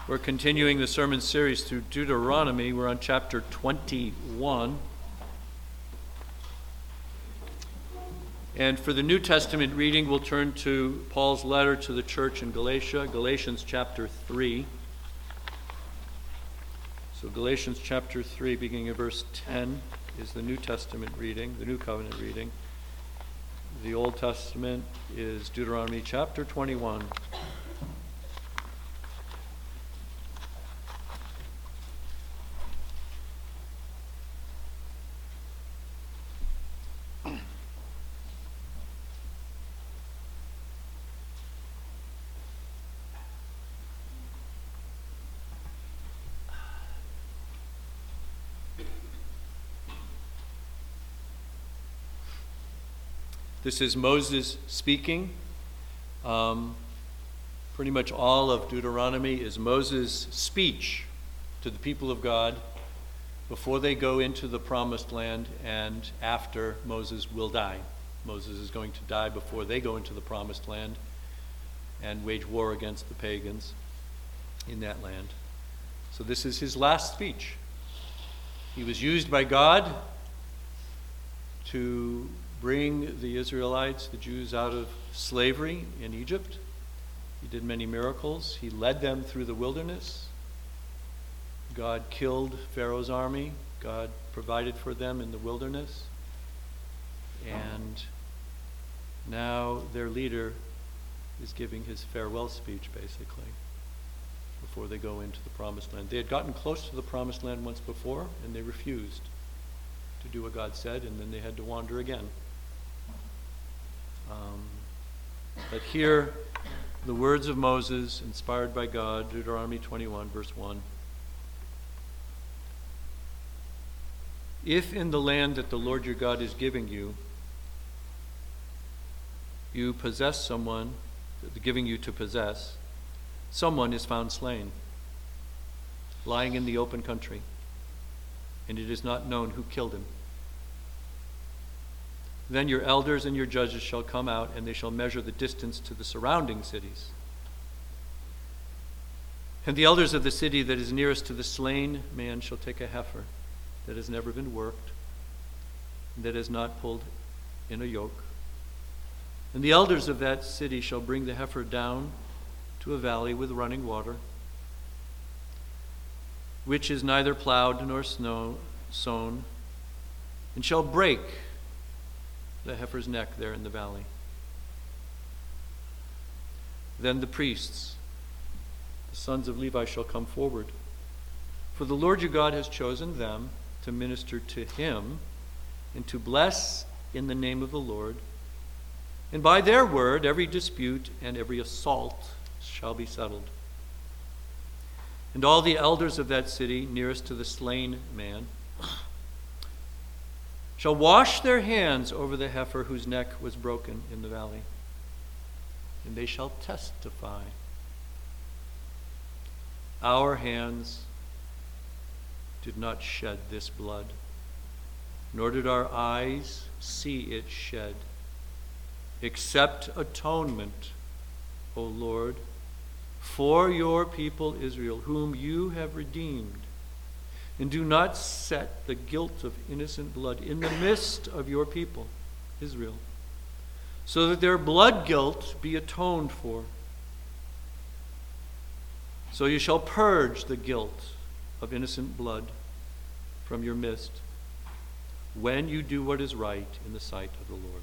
We're continuing the sermon series through Deuteronomy. We're on chapter 21. And for the New Testament reading, we'll turn to Paul's letter to the church in Galatia, Galatians chapter 3. So Galatians chapter 3, beginning at verse 10, is the New Testament reading, the New Covenant reading. The Old Testament is Deuteronomy chapter 21. This is Moses speaking. Pretty much all of Deuteronomy is Moses' speech to the people of God before they go into the promised land and after Moses will die. Moses is going to die before they go into the promised land and wage war against the pagans in that land. So this is his last speech. He was used by God to bring the Israelites, the Jews, out of slavery in Egypt. He did many miracles. He led them through the wilderness. God killed Pharaoh's army. God provided for them in the wilderness. And now their leader is giving his farewell speech, basically, before they go into the promised land. They had gotten close to the promised land once before, and they refused to do what God said, and then they had to wander again. But here, the words of Moses, inspired by God, Deuteronomy 21, verse 1. If in the land that the Lord your God is giving you, you possess someone, giving you to possess, someone is found slain, lying in the open country, and it is not known who killed him. Then your elders and your judges shall come out, and they shall measure the distance to the surrounding cities. And the elders of the city that is nearest to the slain man shall take a heifer that has never been worked, and that has not pulled in a yoke. And the elders of that city shall bring the heifer down to a valley with running water, which is neither plowed nor sown, and shall break the heifer's neck there in the valley. Then the priests, the sons of Levi, shall come forward. For the Lord your God has chosen them to minister to him and to bless in the name of the Lord. And by their word every dispute and every assault shall be settled. And all the elders of that city nearest to the slain man shall wash their hands over the heifer whose neck was broken in the valley, and they shall testify. Our hands did not shed this blood, nor did our eyes see it shed, except atonement, O Lord, for your people Israel, whom you have redeemed. And do not set the guilt of innocent blood in the midst of your people, Israel, so that their blood guilt be atoned for. So you shall purge the guilt of innocent blood from your midst when you do what is right in the sight of the Lord.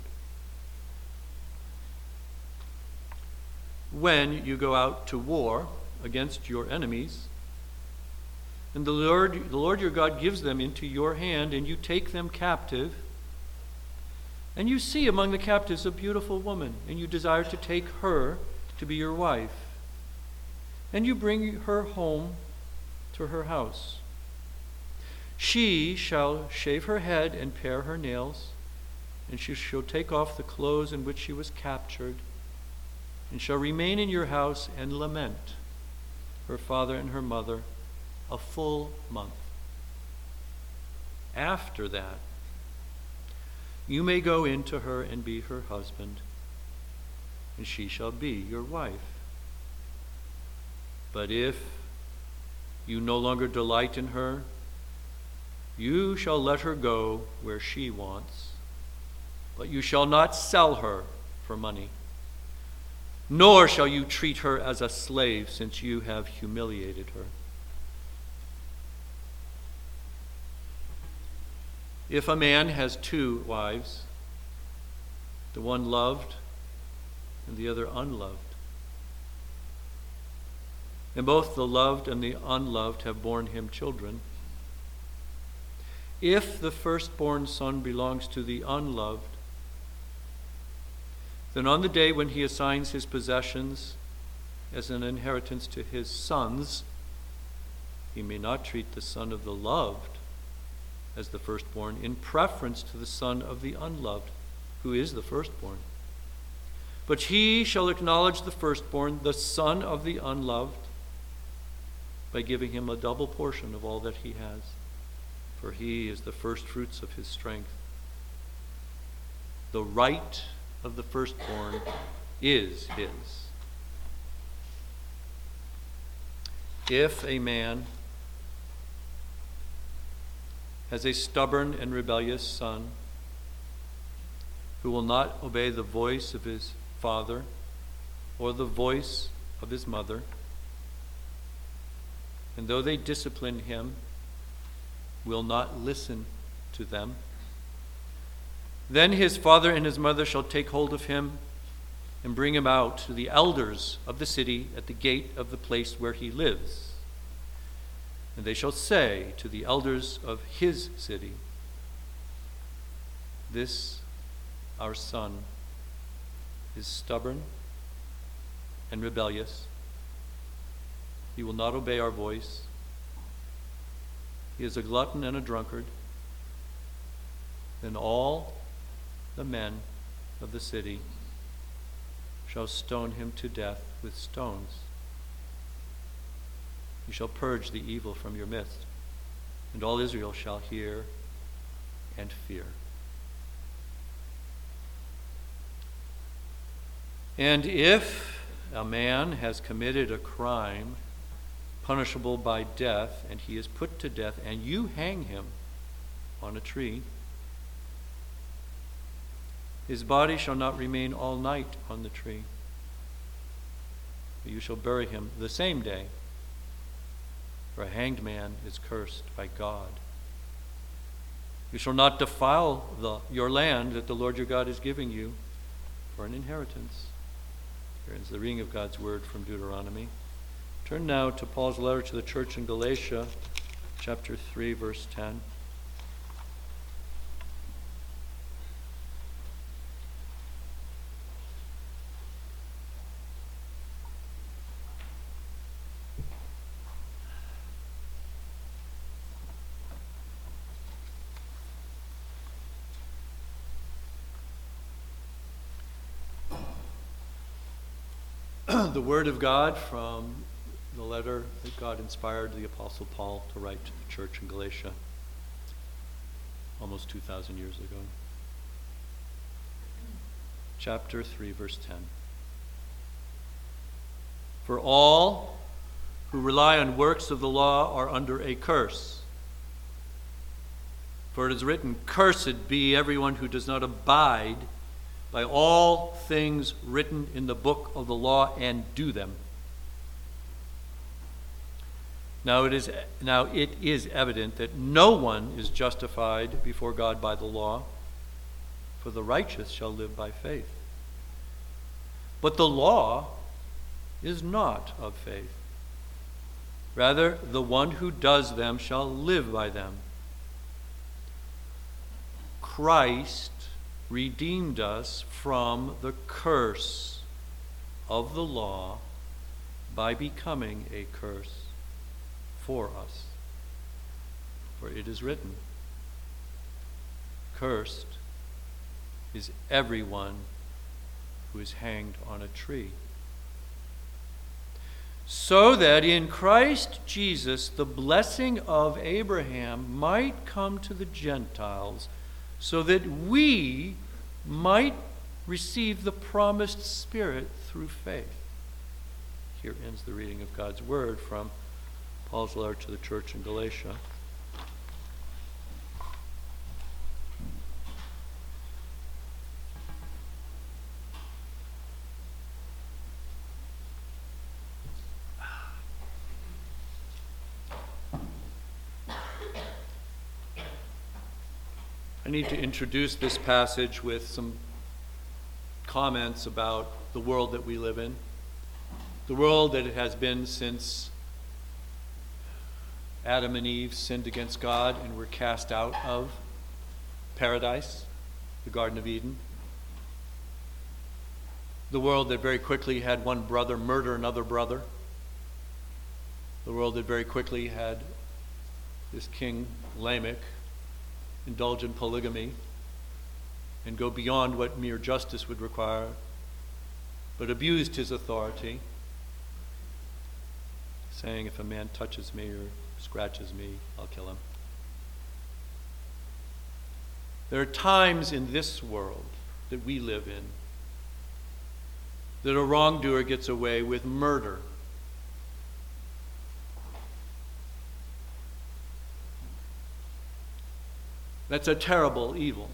When you go out to war against your enemies, and the Lord your God gives them into your hand, and you take them captive, and you see among the captives a beautiful woman, and you desire to take her to be your wife, and you bring her home to her house. She shall shave her head and pare her nails, and she shall take off the clothes in which she was captured, and shall remain in your house and lament her father and her mother a full month. After that, you may go in to her and be her husband, and she shall be your wife. But if You no longer delight in her. You shall let her go where she wants, but you shall not sell her for money, nor shall you treat her as a slave, since you have humiliated her. If a man has 2 wives, the one loved and the other unloved, and both the loved and the unloved have borne him children, if the firstborn son belongs to the unloved, then on the day when he assigns his possessions as an inheritance to his sons, he may not treat the son of the loved as the firstborn in preference to the son of the unloved, who is the firstborn. But he shall acknowledge the firstborn, the son of the unloved, by giving him a double portion of all that he has, for he is the firstfruits of his strength. The right of the firstborn is his. If a man has a stubborn and rebellious son who will not obey the voice of his father or the voice of his mother, and though they discipline him, will not listen to them, then his father and his mother shall take hold of him and bring him out to the elders of the city at the gate of the place where he lives. And they shall say to the elders of his city, "This our son is stubborn and rebellious. He will not obey our voice. He is a glutton and a drunkard." Then all the men of the city shall stone him to death with stones. You shall purge the evil from your midst, and all Israel shall hear and fear. And if a man has committed a crime punishable by death, and he is put to death, and you hang him on a tree, his body shall not remain all night on the tree, but you shall bury him the same day, for a hanged man is cursed by God. You shall not defile your land that the Lord your God is giving you for an inheritance. Here ends the reading of God's word from Deuteronomy. Turn now to Paul's letter to the church in Galatia, chapter 3, verse 10. The word of God from the letter that God inspired the Apostle Paul to write to the church in Galatia almost 2,000 years ago. Chapter 3, verse 10. For all who rely on works of the law are under a curse. For it is written, "Cursed be everyone who does not abide by all things written in the book of the law and do them." Now it is evident that no one is justified before God by the law, for the righteous shall live by faith. But the law is not of faith. Rather, the one who does them shall live by them. Christ redeemed us from the curse of the law by becoming a curse for us. For it is written, "Cursed is everyone who is hanged on a tree." So that in Christ Jesus the blessing of Abraham might come to the Gentiles, so that we might receive the promised Spirit through faith. Here ends the reading of God's word from Paul's letter to the church in Galatia. I need to introduce this passage with some comments about the world that we live in, the world that it has been since Adam and Eve sinned against God and were cast out of paradise, the Garden of Eden. The world that very quickly had one brother murder another brother. The world that very quickly had this king Lamech indulge in polygamy and go beyond what mere justice would require, but abused his authority, saying, if a man touches me or scratches me, I'll kill him. There are times in this world that we live in that a wrongdoer gets away with murder. That's a terrible evil.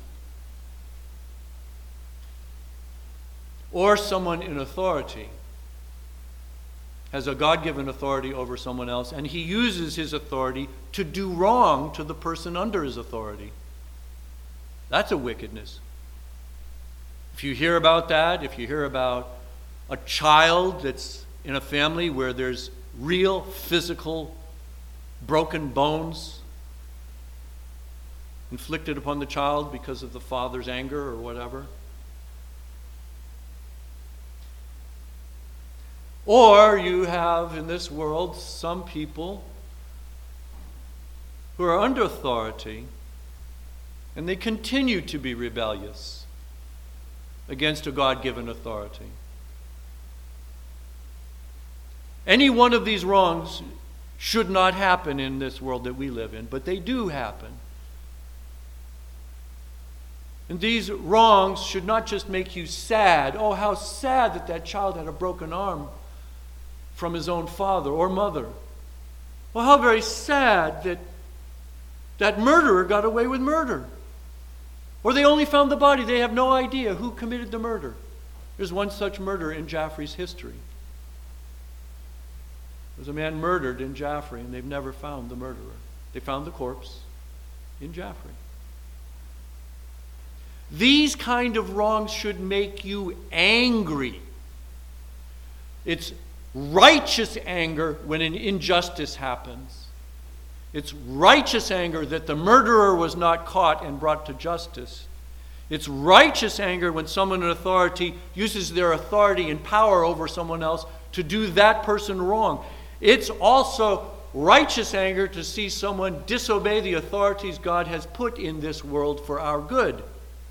Or someone in authority has a God-given authority over someone else, and he uses his authority to do wrong to the person under his authority. That's a wickedness. If you hear about that, if you hear about a child that's in a family where there's real physical broken bones inflicted upon the child because of the father's anger or whatever. Or you have in this world some people who are under authority and they continue to be rebellious against a God-given authority. Any one of these wrongs should not happen in this world that we live in, but they do happen. And these wrongs should not just make you sad. Oh, how sad that that child had a broken arm from his own father or mother. Well, how very sad that that murderer got away with murder. Or they only found the body. They have no idea who committed the murder. There's one such murder in Jaffrey's history. There's a man murdered in Jaffrey, and they've never found the murderer. They found the corpse in Jaffrey. These kind of wrongs should make you angry. It's righteous anger when an injustice happens. It's righteous anger that the murderer was not caught and brought to justice. It's righteous anger when someone in authority uses their authority and power over someone else to do that person wrong. It's also righteous anger to see someone disobey the authorities God has put in this world for our good.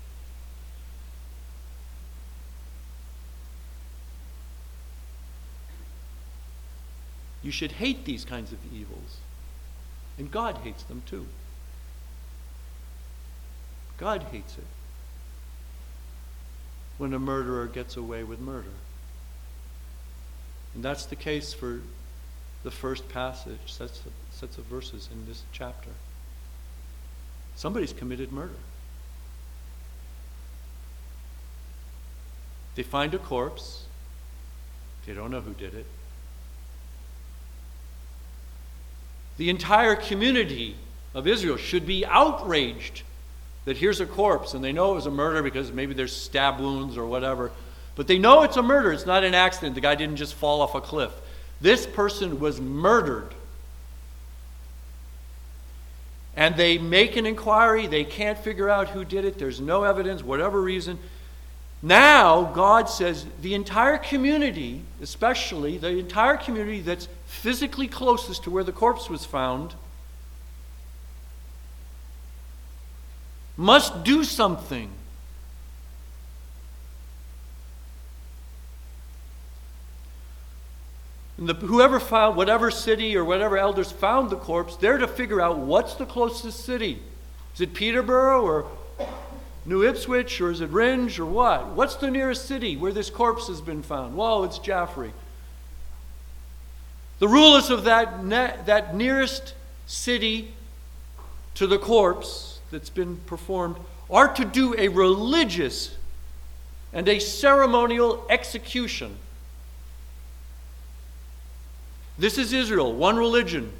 You should hate these kinds of evils. And God hates them too. God hates it when a murderer gets away with murder. And that's the case for the first passage, sets of verses in this chapter. Somebody's committed murder. They find a corpse. They don't know who did it. The entire community of Israel should be outraged that here's a corpse, and they know it was a murder because maybe there's stab wounds or whatever. But they know it's a murder. It's not an accident. The guy didn't just fall off a cliff. This person was murdered. And they make an inquiry. They can't figure out who did it. There's no evidence, whatever reason. Now, God says the entire community, especially the entire community that's physically closest to where the corpse was found, must do something. And whoever found, whatever city or whatever elders found the corpse, they're to figure out what's the closest city. Is it Peterborough or New Ipswich, or is it Rindge, or what? What's the nearest city where this corpse has been found? Well, it's Jaffrey. The rulers of that nearest city to the corpse that's been performed are to do a religious and a ceremonial execution. This is Israel, one religion.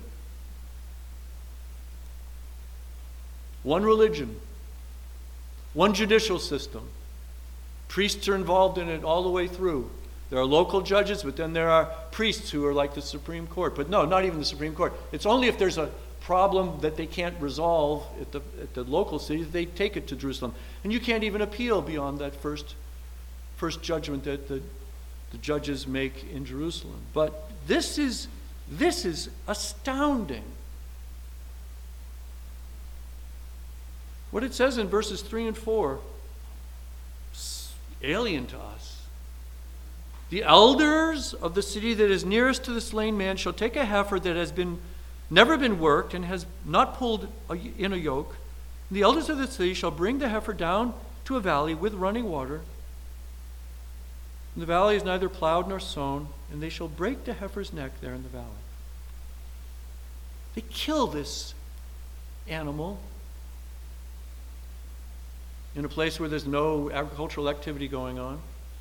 One religion. One judicial system. Priests are involved in it all the way through. There are local judges, but then there are priests who are like the Supreme Court. But no, not even the Supreme Court. It's only if there's a problem that they can't resolve at the local city that they take it to Jerusalem. And you can't even appeal beyond that first judgment that the judges make in Jerusalem. But this is astounding. What it says in verses 3 and 4 is alien to us. The elders of the city that is nearest to the slain man shall take a heifer that has never been worked and has not pulled in a yoke. And the elders of the city shall bring the heifer down to a valley with running water. And the valley is neither plowed nor sown, and they shall break the heifer's neck there in the valley. They kill this animal in a place where there's no agricultural activity going on.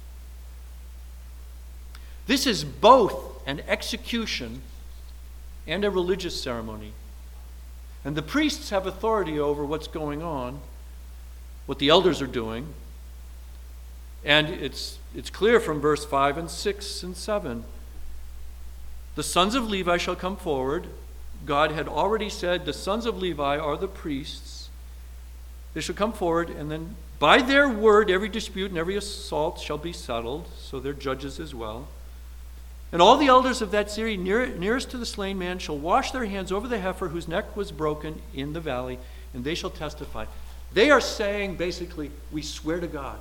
This is both an execution and a religious ceremony. And the priests have authority over what's going on, what the elders are doing. And it's clear from verse 5 and 6 and 7. The sons of Levi shall come forward. God had already said the sons of Levi are the priests. They shall come forward, and then by their word every dispute and every assault shall be settled. So they're judges as well. And all the elders of that city nearest to the slain man shall wash their hands over the heifer whose neck was broken in the valley, and they shall testify. They are saying, basically, we swear to God,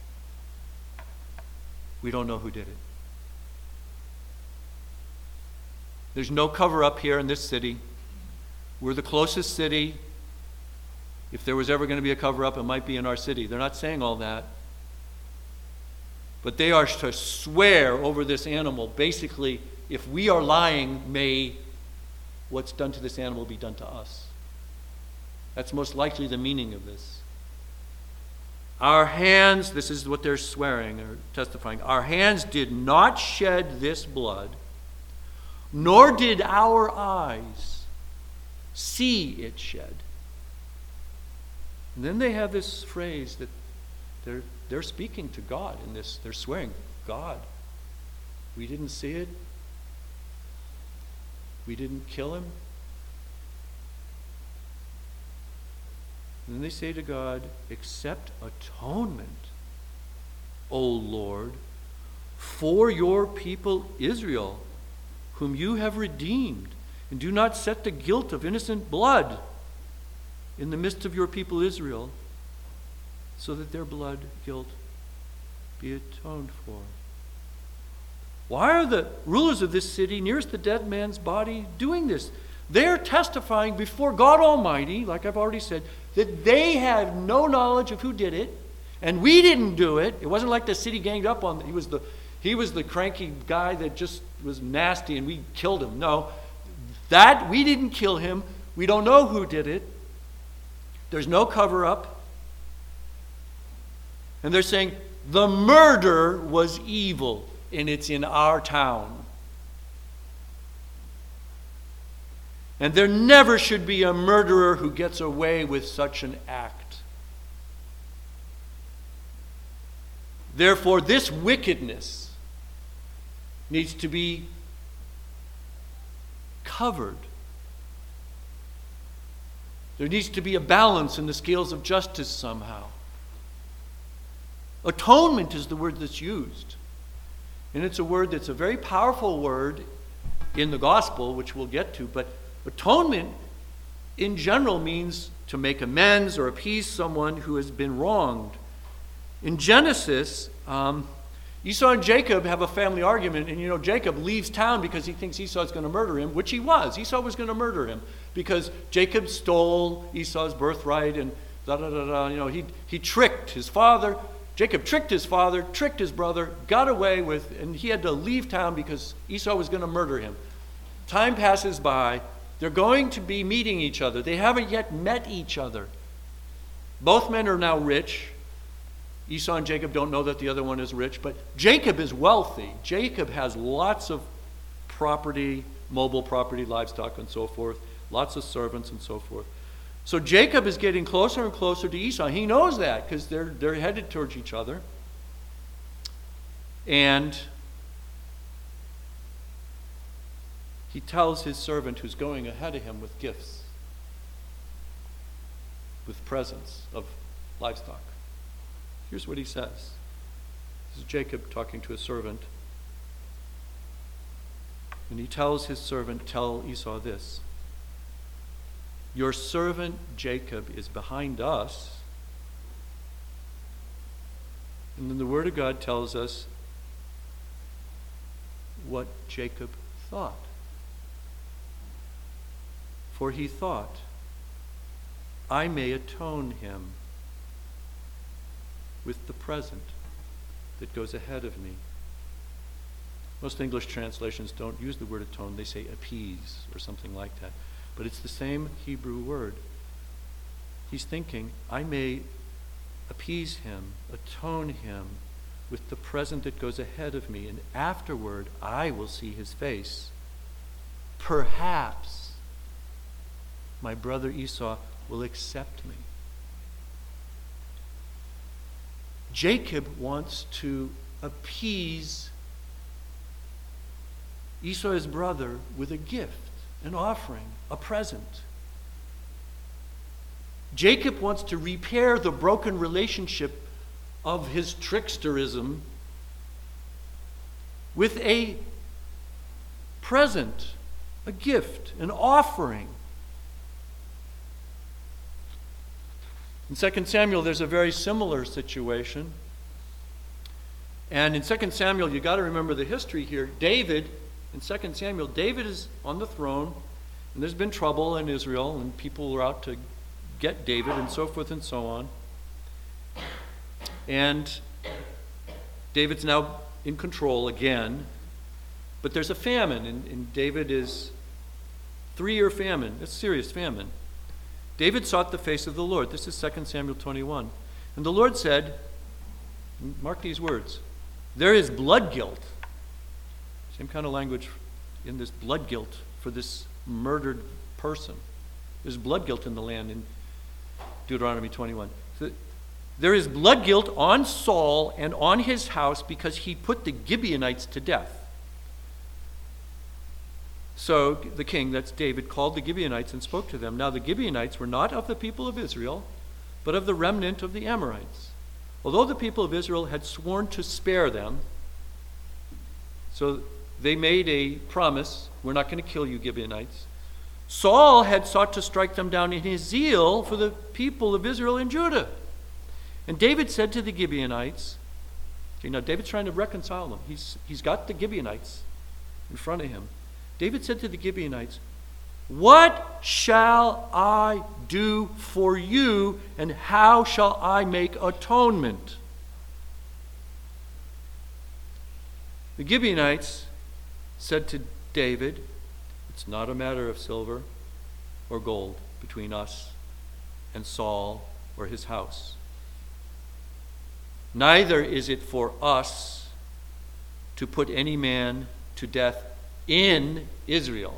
we don't know who did it. There's no cover-up here in this city. We're the closest city. If there was ever going to be a cover-up, it might be in our city. They're not saying all that. But they are to swear over this animal. Basically, if we are lying, may what's done to this animal be done to us. That's most likely the meaning of this. Our hands, this is what they're swearing or testifying, our hands did not shed this blood, nor did our eyes see it shed. And then they have this phrase that they're speaking to God in this. They're swearing, God, we didn't see it. We didn't kill him. And then they say to God, accept atonement, O Lord, for your people Israel, whom you have redeemed, and do not set the guilt of innocent blood in the midst of your people Israel, so that their blood guilt be atoned for. Why are the rulers of this city nearest the dead man's body doing this? They're testifying before God Almighty, like I've already said, that they have no knowledge of who did it, and we didn't do it. It wasn't like the city ganged up on them. He was the cranky guy that just was nasty and we killed him. No, that we didn't kill him. We don't know who did it. There's no cover-up. And they're saying, the murder was evil, and it's in our town. And there never should be a murderer who gets away with such an act. Therefore, this wickedness needs to be covered. There needs to be a balance in the scales of justice somehow. Atonement is the word that's used. And it's a word that's a very powerful word in the gospel, which we'll get to. But atonement in general means to make amends or appease someone who has been wronged. In Genesis, Esau and Jacob have a family argument, and Jacob leaves town because he thinks Esau's going to murder him, which he was. Esau was going to murder him because Jacob stole Esau's birthright and he tricked his father. Jacob tricked his father, tricked his brother, got away with, and he had to leave town because Esau was going to murder him. Time passes by. They're going to be meeting each other. They haven't yet met each other. Both men are now rich. Esau and Jacob don't know that the other one is rich, but Jacob is wealthy. Jacob has lots of property, mobile property, livestock, and so forth, lots of servants and so forth. So Jacob is getting closer and closer to Esau. He knows that because they're headed towards each other. And he tells his servant who's going ahead of him with gifts, with presents of livestock. Here's what he says. This is Jacob talking to his servant. And he tells his servant, tell Esau this. Your servant Jacob is behind us. And then the Word of God tells us what Jacob thought. For he thought, I may atone him with the present that goes ahead of me. Most English translations don't use the word atone. They say appease or something like that. But it's the same Hebrew word. He's thinking, I may appease him, atone him with the present that goes ahead of me, and afterward I will see his face. Perhaps my brother Esau will accept me. Jacob wants to appease Esau, his brother, with a gift, an offering, a present. Jacob wants to repair the broken relationship of his tricksterism with a present, a gift, an offering. In 2 Samuel, there's a very similar situation. And in 2 Samuel, you got to remember the history here. David, in 2 Samuel, David is on the throne, and there's been trouble in Israel, and people are out to get David, and so forth and so on. And David's now in control again, but there's a famine, and David is 3-year famine. It's a serious famine. David sought the face of the Lord. This is 2 Samuel 21. And the Lord said, mark these words, there is blood guilt. Same kind of language in this blood guilt for this murdered person. There's blood guilt in the land in Deuteronomy 21. So there is blood guilt on Saul and on his house because he put the Gibeonites to death. So the king, that's David, called the Gibeonites and spoke to them. Now the Gibeonites were not of the people of Israel, but of the remnant of the Amorites. Although the people of Israel had sworn to spare them, so they made a promise, we're not going to kill you, Gibeonites. Saul had sought to strike them down in his zeal for the people of Israel and Judah. And David said to the Gibeonites, okay, now David's trying to reconcile them. He's got the Gibeonites in front of him. David said to the Gibeonites, what shall I do for you, and how shall I make atonement? The Gibeonites said to David, it's not a matter of silver or gold between us and Saul or his house. Neither is it for us to put any man to death in Israel.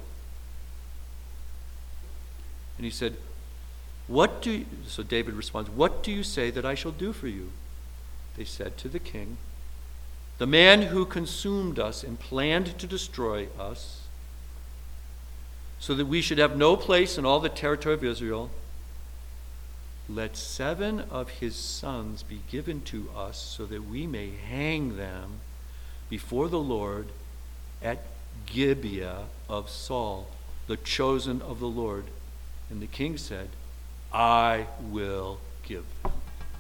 And he said, so David responds, what do you say that I shall do for you? They said to the king, the man who consumed us and planned to destroy us, so that we should have no place in all the territory of Israel, let 7 of his sons be given to us, so that we may hang them before the Lord at Gibeah of Saul, the chosen of the Lord. And the king said, I will give them.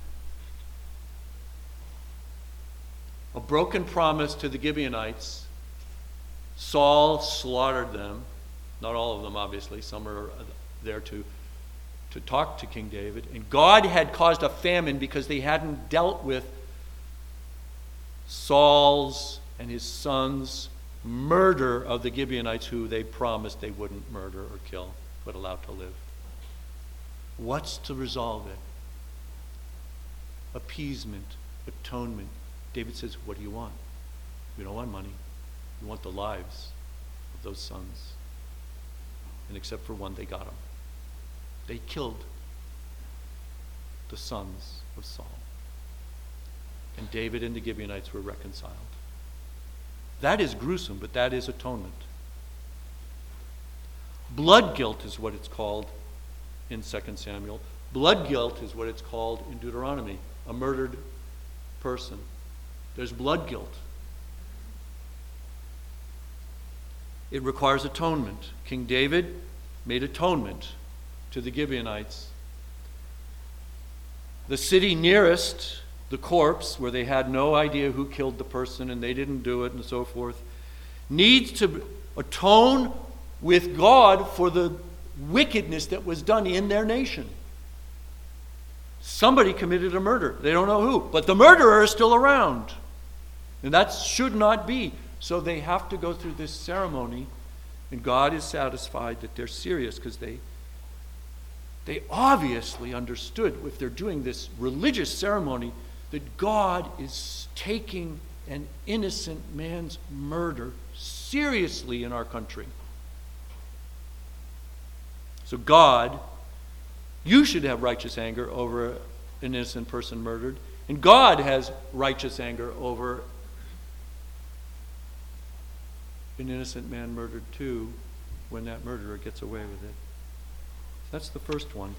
A broken promise to the Gibeonites. Saul slaughtered them. Not all of them, obviously. Some are there to talk to King David. And God had caused a famine because they hadn't dealt with Saul's and his sons' murder of the Gibeonites who they promised they wouldn't murder or kill, but allowed to live. What's to resolve it? Appeasement, atonement. David says, what do you want? We don't want money. We want the lives of those sons. And except for one, they got them. They killed the sons of Saul. And David and the Gibeonites were reconciled. That is gruesome, but that is atonement. Blood guilt is what it's called in 2 Samuel. Blood guilt is what it's called in Deuteronomy, a murdered person. There's blood guilt. It requires atonement. King David made atonement to the Gibeonites. The city nearest the corpse, where they had no idea who killed the person and they didn't do it and so forth, needs to atone with God for the wickedness that was done in their nation. Somebody committed a murder. They don't know who, but the murderer is still around. And that should not be. So they have to go through this ceremony, and God is satisfied that they're serious because they obviously understood, if they're doing this religious ceremony, that God is taking an innocent man's murder seriously in our country. So God, you should have righteous anger over an innocent person murdered, and God has righteous anger over an innocent man murdered too, when that murderer gets away with it. That's the first one.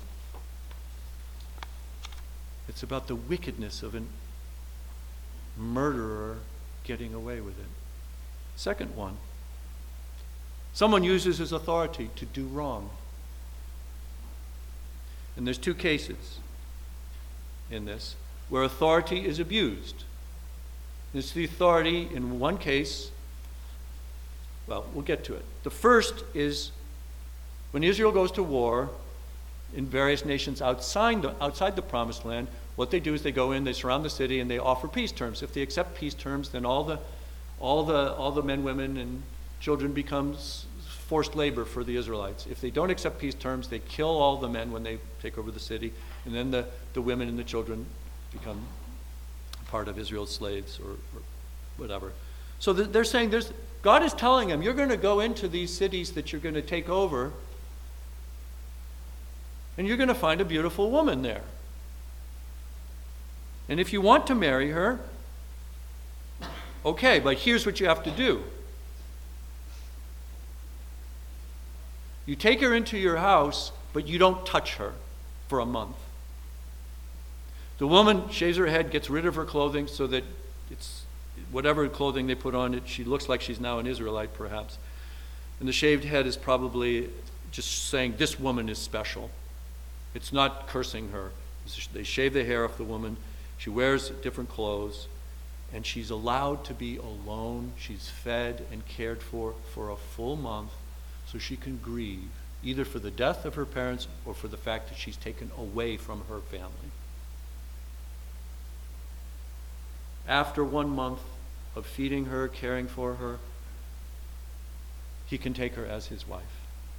It's about the wickedness of a murderer getting away with it. Second one, someone uses his authority to do wrong. And there's two cases in this where authority is abused. It's the authority in one case, well, we'll get to it. The first is when Israel goes to war in various nations outside the Promised Land, what they do is they go in, they surround the city, and they offer peace terms. If they accept peace terms, then all the men, women, and children becomes forced labor for the Israelites. If they don't accept peace terms, they kill all the men when they take over the city, and then the women and the children become part of Israel's slaves or whatever. So they're saying God is telling them, you're going to go into these cities that you're going to take over, and you're going to find a beautiful woman there. And if you want to marry her, okay, but here's what you have to do. You take her into your house, but you don't touch her for a month. The woman shaves her head, gets rid of her clothing so that it's whatever clothing they put on it, she looks like she's now an Israelite perhaps. And the shaved head is probably just saying this woman is special. It's not cursing her. They shave the hair off the woman. She wears different clothes, and she's allowed to be alone. She's fed and cared for a full month so she can grieve, either for the death of her parents or for the fact that she's taken away from her family. After 1 month of feeding her, caring for her, he can take her as his wife.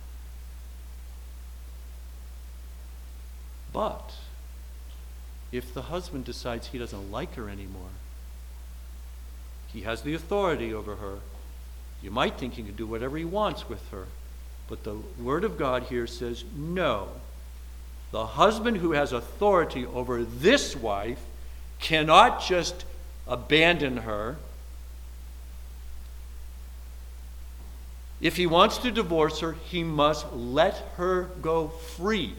But if the husband decides he doesn't like her anymore, he has the authority over her. You might think he can do whatever he wants with her, but the Word of God here says no. The husband who has authority over this wife cannot just abandon her. If he wants to divorce her, he must let her go free.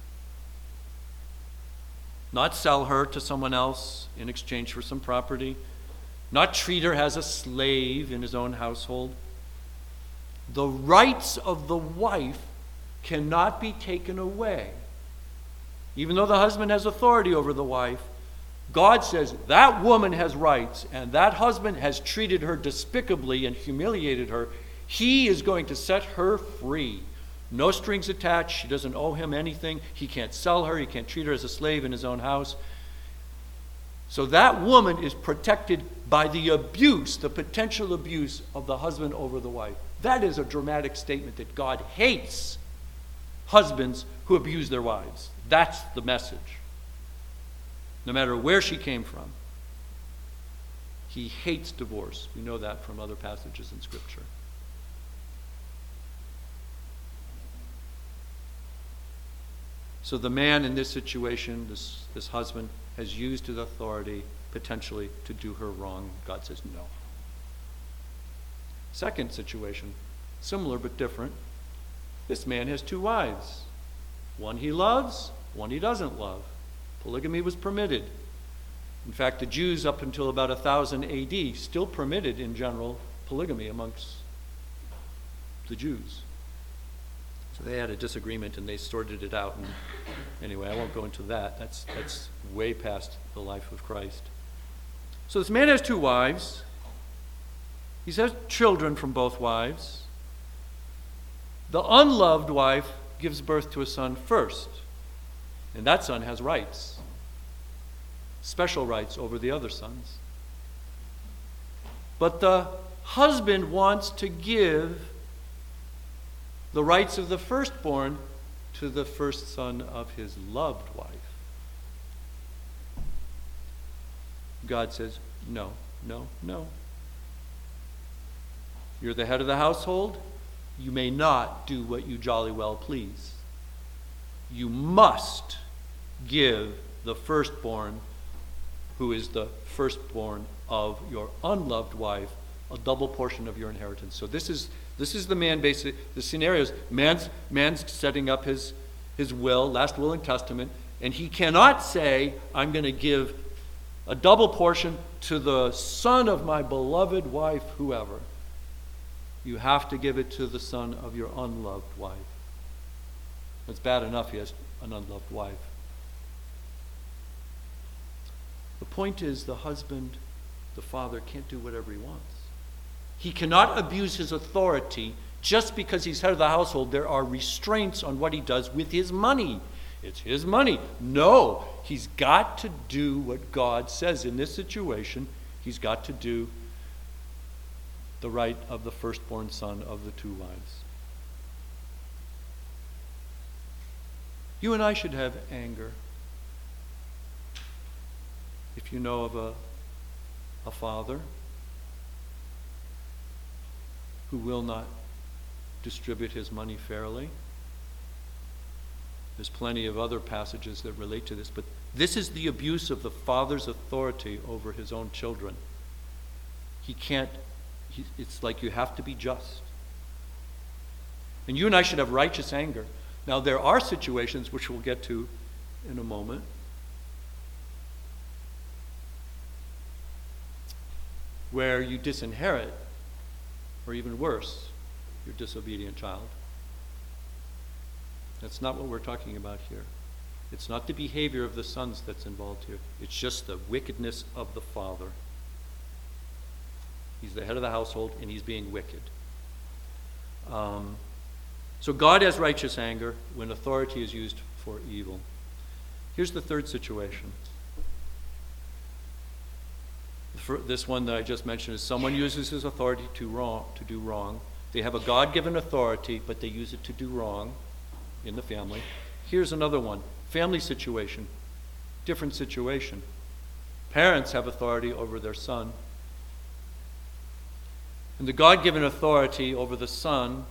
Not sell her to someone else in exchange for some property. Not treat her as a slave in his own household. The rights of the wife cannot be taken away. Even though the husband has authority over the wife, God says that woman has rights, and that husband has treated her despicably and humiliated her. He is going to set her free. No strings attached. She doesn't owe him anything. He can't sell her. He can't treat her as a slave in his own house. So that woman is protected by the abuse, the potential abuse of the husband over the wife. That is a dramatic statement that God hates husbands who abuse their wives. That's the message. No matter where she came from. He hates divorce. We know that from other passages in Scripture. So the man in this situation, this husband, has used his authority potentially to do her wrong. God says no. Second situation, similar but different. This man has 2 wives. One he loves, one he doesn't love. Polygamy was permitted. In fact, the Jews up until about 1000 AD still permitted in general polygamy amongst the Jews. So they had a disagreement and they sorted it out. And anyway, I won't go into that. That's way past the life of Christ. So this man has 2 wives. He has children from both wives. The unloved wife gives birth to a son first. And that son has rights. Special rights over the other sons. But the husband wants to give the rights of the firstborn to the first son of his loved wife. God says, no, no, no. You're the head of the household. You may not do what you jolly well please. You must give the firstborn, who is the firstborn of your unloved wife, a double portion of your inheritance. So this is the man, basically. The scenario is man's setting up his will, last will and testament, and he cannot say, I'm going to give a double portion to the son of my beloved wife, whoever. You have to give it to the son of your unloved wife. It's bad enough he has an unloved wife. The point is, the husband, the father, can't do whatever he wants. He cannot abuse his authority just because he's head of the household. There are restraints on what he does with his money. It's his money. No, he's got to do what God says in this situation. He's got to do the right of the firstborn son of the 2 wives. You and I should have anger. If you know of a father who will not distribute his money fairly. There's plenty of other passages that relate to this, but this is the abuse of the father's authority over his own children. It's like you have to be just. And you and I should have righteous anger. Now, there are situations, which we'll get to in a moment, where you disinherit, or even worse, your disobedient child. That's not what we're talking about here. It's not the behavior of the sons that's involved here. It's just the wickedness of the father. He's the head of the household, and he's being wicked. So God has righteous anger when authority is used for evil. Here's the third situation. This one that I just mentioned is someone uses his authority to do wrong. They have a God-given authority, but they use it to do wrong in the family. Here's another one. Family situation. Different situation. Parents have authority over their son. And the God-given authority over the son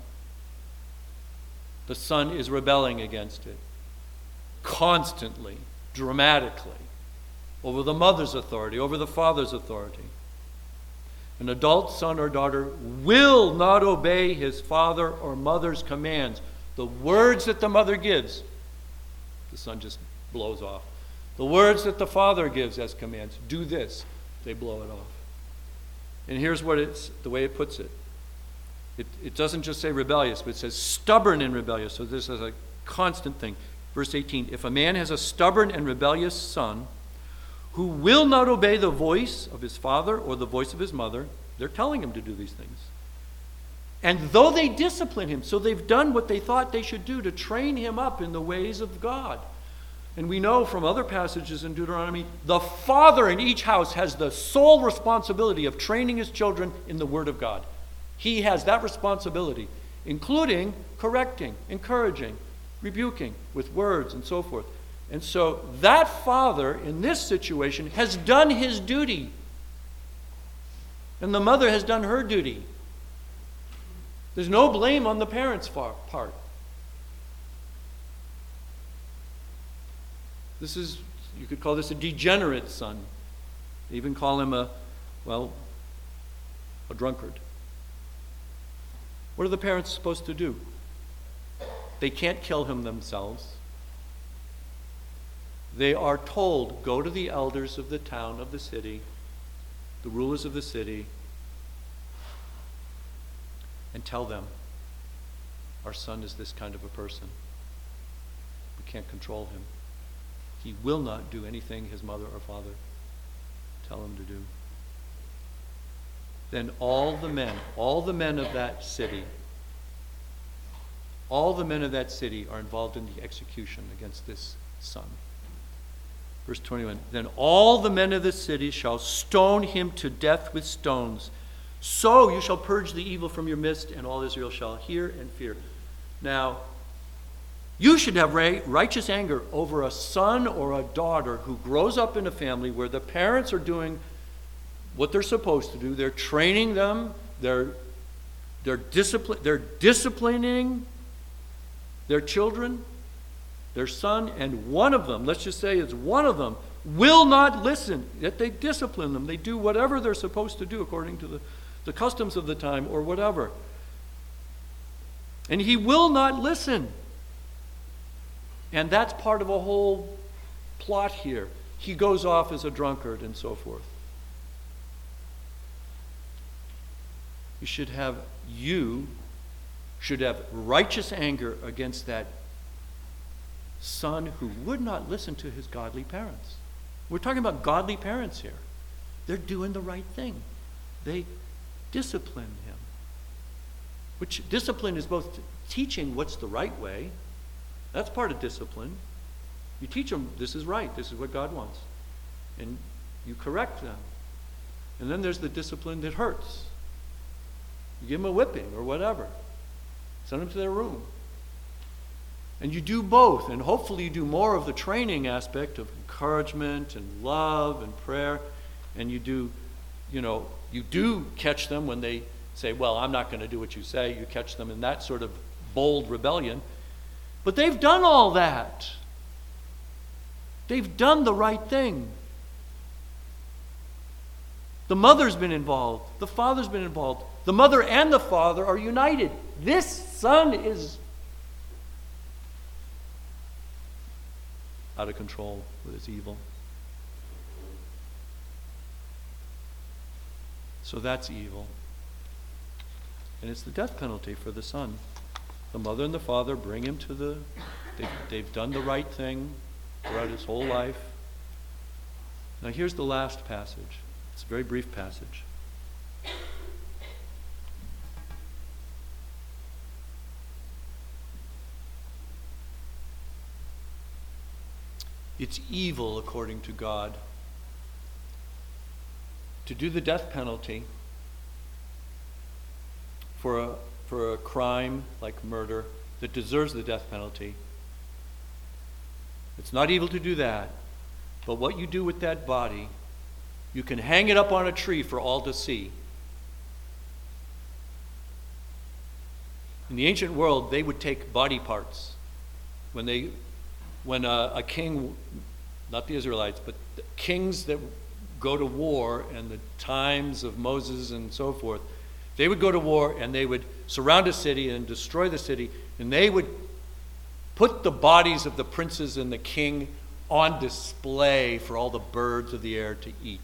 is rebelling against it. Constantly, dramatically. Over the mother's authority, over the father's authority. An adult son or daughter will not obey his father or mother's commands. The words that the mother gives, the son just blows off. The words that the father gives as commands, do this, they blow it off. And here's the way it puts it. It doesn't just say rebellious, but it says stubborn and rebellious. So this is a constant thing. Verse 18, if a man has a stubborn and rebellious son who will not obey the voice of his father or the voice of his mother, they're telling him to do these things. And though they discipline him, so they've done what they thought they should do to train him up in the ways of God. And we know from other passages in Deuteronomy, the father in each house has the sole responsibility of training his children in the Word of God. He has that responsibility, including correcting, encouraging, rebuking with words and so forth. And so that father in this situation has done his duty. And the mother has done her duty. There's no blame on the parents' part. This is, you could call this a degenerate son. They even call him a drunkard. What are the parents supposed to do? They can't kill him themselves. They are told, go to the elders of the town, of the city, the rulers of the city, and tell them, our son is this kind of a person. We can't control him. He will not do anything his mother or father tell him to do. Then all the men of that city are involved in the execution against this son. Verse 21, then all the men of the city shall stone him to death with stones. So you shall purge the evil from your midst, and all Israel shall hear and fear. Now, you should have righteous anger over a son or a daughter who grows up in a family where the parents are doing what they're supposed to do. They're training them. They're disciplining their children, their son, and one of them, let's just say it's one of them, will not listen. Yet they discipline them. They do whatever they're supposed to do according to the customs of the time or whatever. And he will not listen. And that's part of a whole plot here. He goes off as a drunkard and so forth. You should have righteous anger against that son who would not listen to his godly parents. We're talking about godly parents here. They're doing the right thing. They discipline him. Which discipline is both teaching what's the right way. That's part of discipline. You teach them this is right, this is what God wants. And you correct them. And then there's the discipline that hurts. You give them a whipping or whatever. Send them to their room. And you do both. And hopefully you do more of the training aspect of encouragement and love and prayer. And you do catch them when they say, well, I'm not going to do what you say. You catch them in that sort of bold rebellion. But they've done all that. They've done the right thing. The mother's been involved. The father's been involved. The mother and the father are united. This son is out of control with his evil. So that's evil. And it's the death penalty for the son. The mother and the father bring him to they've done the right thing throughout his whole life. Now here's the last passage. It's a very brief passage. It's evil, according to God, to do the death penalty for a crime like murder that deserves the death penalty. It's not evil to do that, but what you do with that body, you can hang it up on a tree for all to see. In the ancient world, they would take body parts. When a king, not the Israelites, but the kings that go to war in the times of Moses and so forth, they would go to war and they would surround a city and destroy the city, and they would put the bodies of the princes and the king on display for all the birds of the air to eat.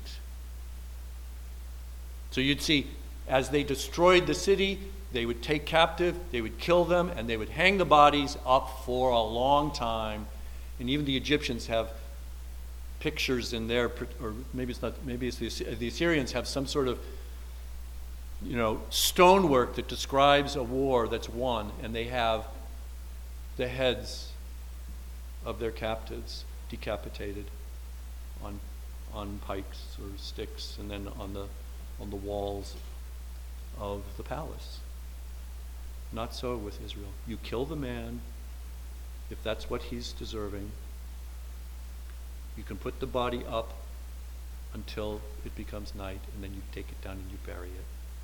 So you'd see, as they destroyed the city, they would take captive, they would kill them, and they would hang the bodies up for a long time. And even the Egyptians have pictures in there, or maybe it's the Assyrians have some sort of stonework that describes a war that's won, and they have the heads of their captives decapitated on pikes or sticks, and then on the walls of the palace. Not so with Israel. You kill the man if that's what he's deserving. You can put the body up until it becomes night, and then you take it down and you bury it.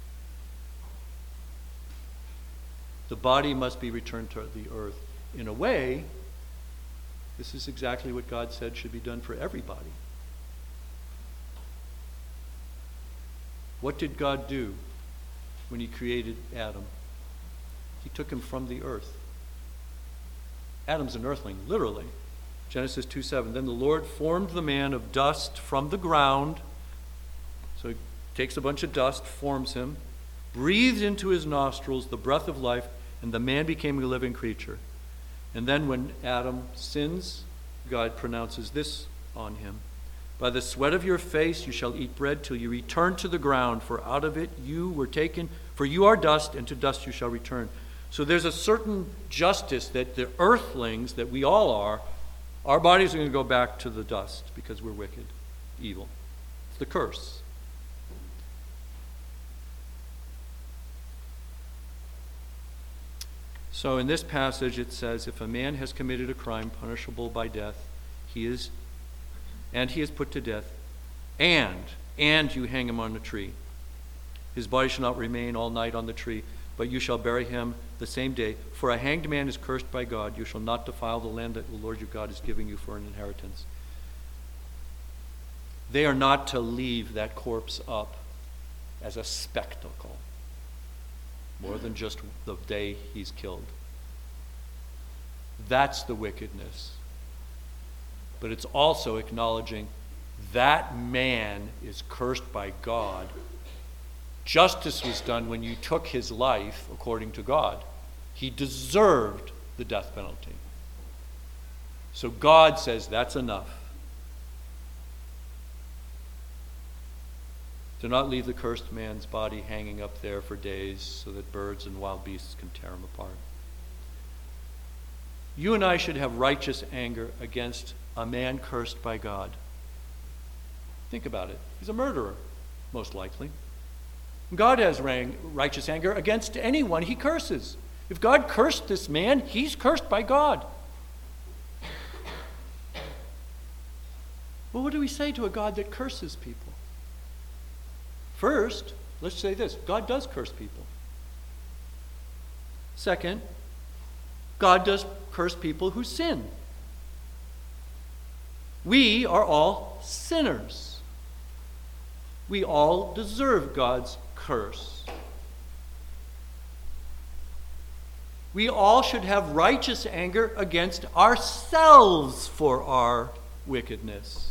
The body must be returned to the earth. In a way, this is exactly what God said should be done for everybody. What did God do when he created Adam? He took him from the earth. Adam's an earthling, literally. Genesis 2:7. Then the Lord formed the man of dust from the ground. So he takes a bunch of dust, forms him, breathed into his nostrils the breath of life, and the man became a living creature. And then when Adam sins, God pronounces this on him. By the sweat of your face you shall eat bread till you return to the ground, for out of it you were taken, for you are dust, and to dust you shall return. So there's a certain justice that the earthlings, that we all are, our bodies are going to go back to the dust because we're wicked, evil. It's the curse. So in this passage it says, if a man has committed a crime punishable by death, he is put to death, and you hang him on a tree. His body shall not remain all night on the tree, but you shall bury him the same day. For a hanged man is cursed by God. You shall not defile the land that the Lord your God is giving you for an inheritance. They are not to leave that corpse up as a spectacle, more than just the day he's killed. That's the wickedness. But it's also acknowledging that man is cursed by God. Justice was done when you took his life according to God. He deserved the death penalty. So God says that's enough. Do not leave the cursed man's body hanging up there for days so that birds and wild beasts can tear him apart. You and I should have righteous anger against a man cursed by God. Think about it. He's a murderer, most likely. God has righteous anger against anyone he curses. If God cursed this man, he's cursed by God. Well, what do we say to a God that curses people? First, let's say this. God does curse people. Second, God does curse people who sin. We are all sinners. We all deserve God's curse. We all should have righteous anger against ourselves for our wickedness.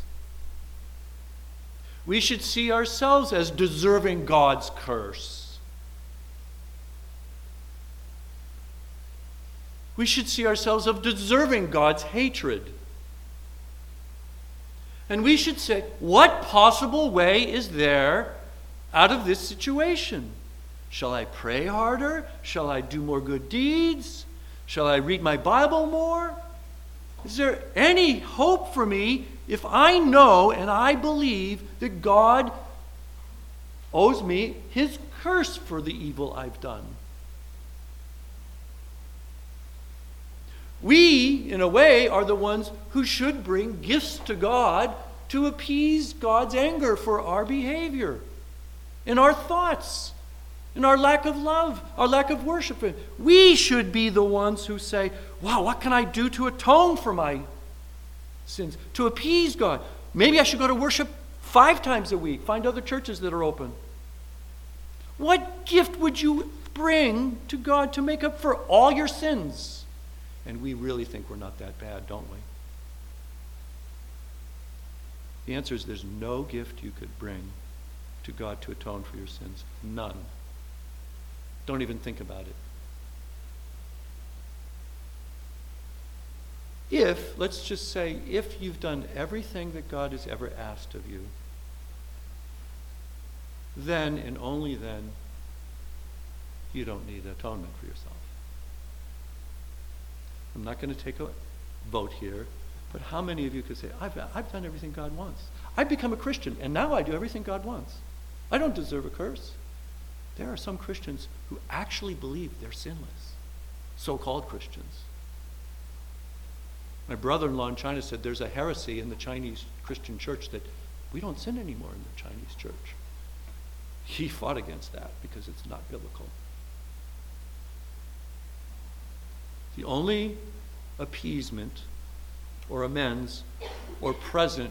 We should see ourselves as deserving God's curse. We should see ourselves as deserving God's hatred. And we should say, what possible way is there out of this situation? Shall I pray harder? Shall I do more good deeds? Shall I read my Bible more? Is there any hope for me if I know and I believe that God owes me his curse for the evil I've done? We, in a way, are the ones who should bring gifts to God to appease God's anger for our behavior, in our thoughts, in our lack of love, our lack of worship. We should be the ones who say, wow, what can I do to atone for my sins, to appease God? Maybe I should go to worship 5 times a week, find other churches that are open. What gift would you bring to God to make up for all your sins? And we really think we're not that bad, don't we? The answer is there's no gift you could bring to God to atone for your sins. None. Don't even think about it. Let's just say, if you've done everything that God has ever asked of you, then and only then, you don't need atonement for yourself. I'm not going to take a vote here, But how many of you could say, I've done everything God wants. I've become a Christian, and now I do everything God wants. I don't deserve a curse. There are some Christians who actually believe they're sinless, so-called Christians. My brother-in-law in China said there's a heresy in the Chinese Christian church that we don't sin anymore in the Chinese church. He fought against that because it's not biblical. The only appeasement or amends or present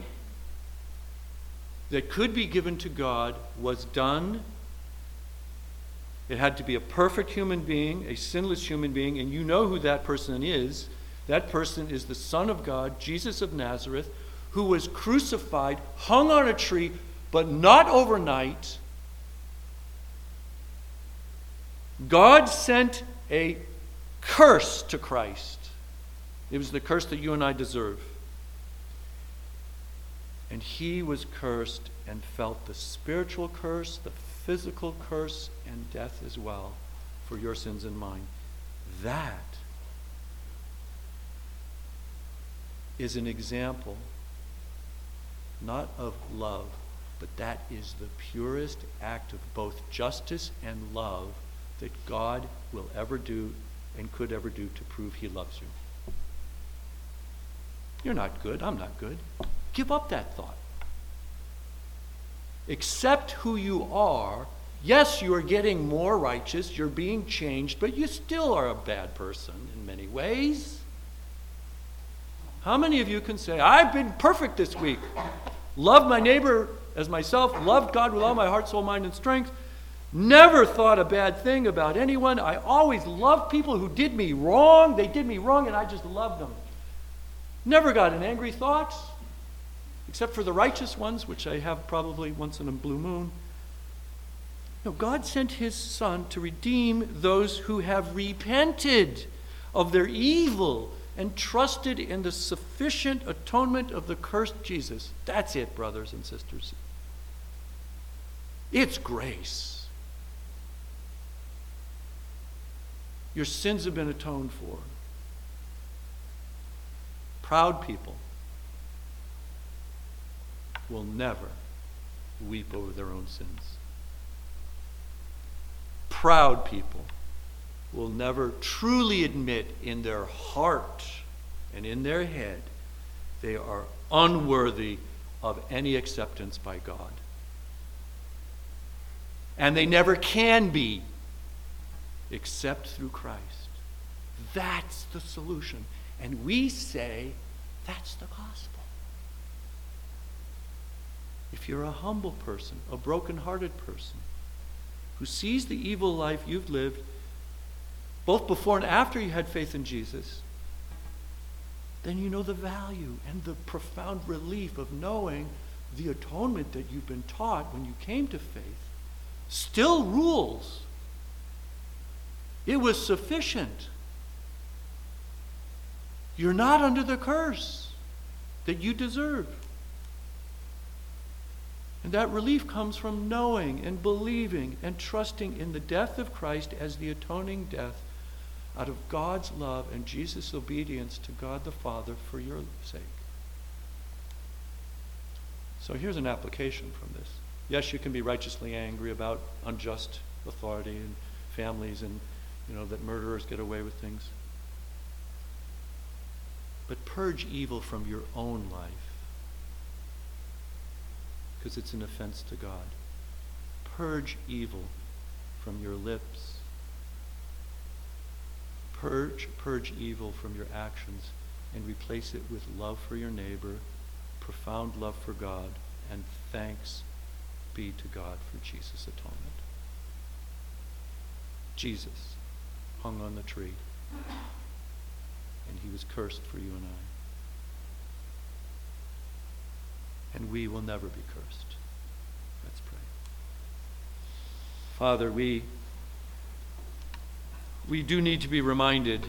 that could be given to God was done. It had to be a perfect human being, a sinless human being, and you know who that person is. That person is the Son of God, Jesus of Nazareth, who was crucified, hung on a tree, but not overnight. God sent a curse to Christ. It was the curse that you and I deserve. And he was cursed and felt the spiritual curse, the physical curse, and death as well for your sins and mine. That is an example, not of love, but that is the purest act of both justice and love that God will ever do and could ever do to prove he loves you. You're not good. I'm not good. Give up that thought. Accept who you are. Yes, you are getting more righteous. You're being changed, but you still are a bad person in many ways. How many of you can say, I've been perfect this week. Loved my neighbor as myself. Loved God with all my heart, soul, mind, and strength. Never thought a bad thing about anyone. I always loved people who did me wrong. They did me wrong, and I just loved them. Never got an angry thought, except for the righteous ones, which I have probably once in a blue moon. No, God sent his Son to redeem those who have repented of their evil and trusted in the sufficient atonement of the cursed Jesus. That's it, brothers and sisters. It's grace. Your sins have been atoned for. Proud people will never weep over their own sins. Proud people will never truly admit in their heart and in their head they are unworthy of any acceptance by God. And they never can be except through Christ. That's the solution. And we say that's the gospel. If you're a humble person, a broken-hearted person, who sees the evil life you've lived, both before and after you had faith in Jesus, then you know the value and the profound relief of knowing the atonement that you've been taught when you came to faith still rules. It was sufficient. You're not under the curse that you deserve. And that relief comes from knowing and believing and trusting in the death of Christ as the atoning death out of God's love and Jesus' obedience to God the Father for your sake. So here's an application from this. Yes, you can be righteously angry about unjust authority and families and, that murderers get away with things. But purge evil from your own life, because it's an offense to God. Purge evil from your lips. Purge evil from your actions and replace it with love for your neighbor, profound love for God, and thanks be to God for Jesus' atonement. Jesus hung on the tree, and he was cursed for you and I. And we will never be cursed. Let's pray. Father, we do need to be reminded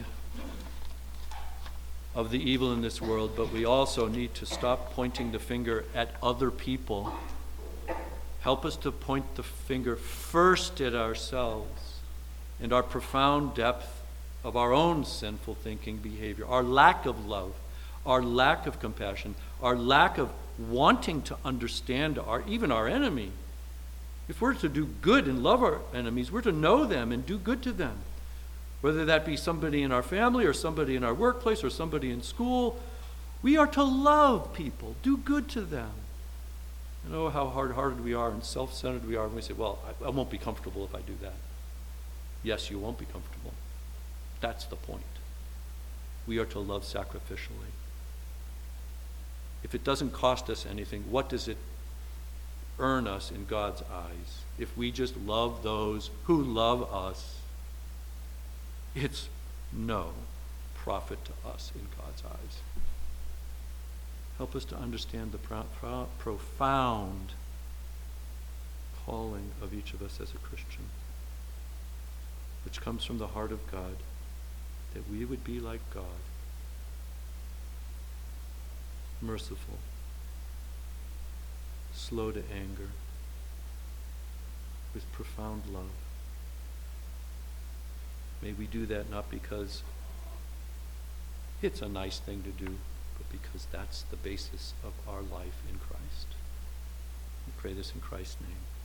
of the evil in this world, but we also need to stop pointing the finger at other people. Help us to point the finger first at ourselves and our profound depth of our own sinful thinking, behavior, our lack of love, our lack of compassion, our lack of wanting to understand even our enemy. If we're to do good and love our enemies, we're to know them and do good to them. Whether that be somebody in our family or somebody in our workplace or somebody in school, we are to love people, do good to them. You know how hard-hearted we are and self-centered we are when we say, well, I won't be comfortable if I do that. Yes, you won't be comfortable. That's the point. We are to love sacrificially. If it doesn't cost us anything, what does it earn us in God's eyes? If we just love those who love us, it's no profit to us in God's eyes. Help us to understand the profound calling of each of us as a Christian, which comes from the heart of God, that we would be like God, merciful, slow to anger, with profound love. May we do that not because it's a nice thing to do, but because that's the basis of our life in Christ. We pray this in Christ's name.